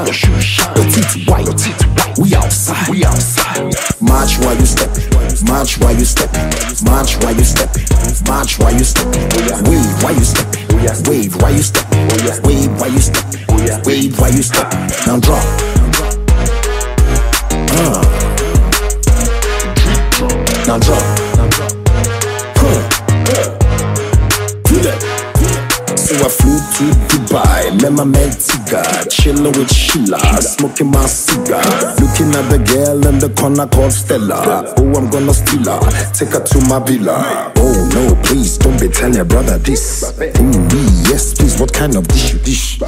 your shoes shine. Your teeth white, we outside, we outside. March while you stepping, march while you stepping, march while you stepping, march while you stepping. Wave while you stepping, wave while you stepping, wave while you stepping, wave while you stepping. Now drop. Now drop. So I flew to Dubai, met my man Tiga, chillin' with Sheila, smoking my cigar, looking at the girl in the corner called Stella. Oh, I'm gonna steal her, take her to my villa. Oh no, please don't be telling your brother this. Yes, please, what kind of dish you dish?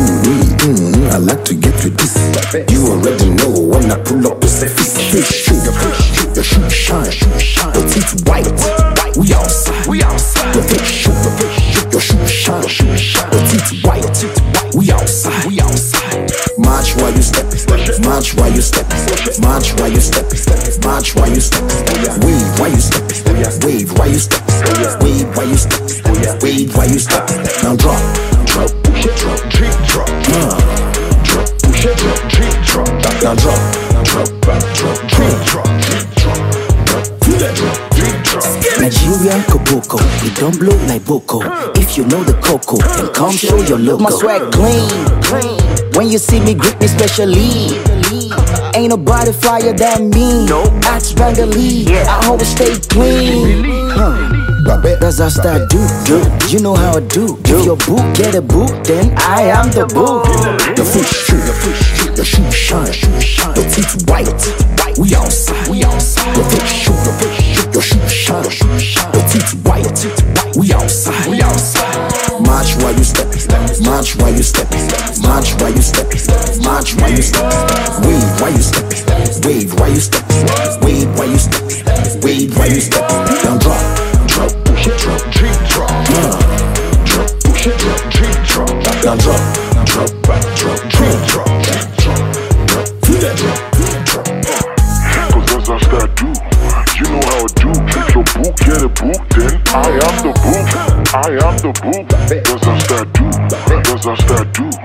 I like to get with this. You already know when I pull up, it's a fist. Your shoe shine, your teeth white. We outside, we outside. Your face shoot, your shoe shine, your teeth white. We outside, we outside. March while you stepping, march while you stepping, march while you stepping, march while you stepping. Wave while you stepping, wave while you stepping, wave while you stepping, wave while you stepping. Now drop, drop, push it, drop, drip, drop, drop, push it, drop, drip, drop. Now drop, drop, drop, drip, drop, drip, drop, feel that drop, drip, drop. Nigerian Koboko, we don't blow like Boko. If you know the cocoa, then come show your logo. My swag clean. When you see me, greet me specially. Ain't nobody flyer than me. Ask Vanderlee, I always stay clean. That's how I do. You know how I do. If your boot get a boot, then I am the boot. Your foot shoot, your shoe shine, your teeth white. We outside, we outside. Your foot shoot, your shoe shine, your teeth white. We outside, we outside. March while you stepping, march while you stepping, march while you stepping, march while you stepping. Wave while you stepping, wave while you stepping, wave while you stepping, wave while you stepping. Now drop, drop, push it, drop, drip, drop, drop, push it, drop, drip, drop. Now drop, drop, drop, drip, drop, drop, feel that drop, drop. Cause that's how I do. You know how I do. If your book get a book, then I am the book. I am the book. That's how I do. That's how I do.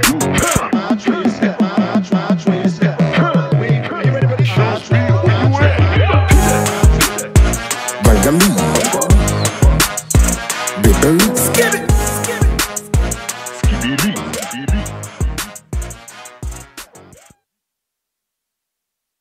Bangali, baby, Skibidi.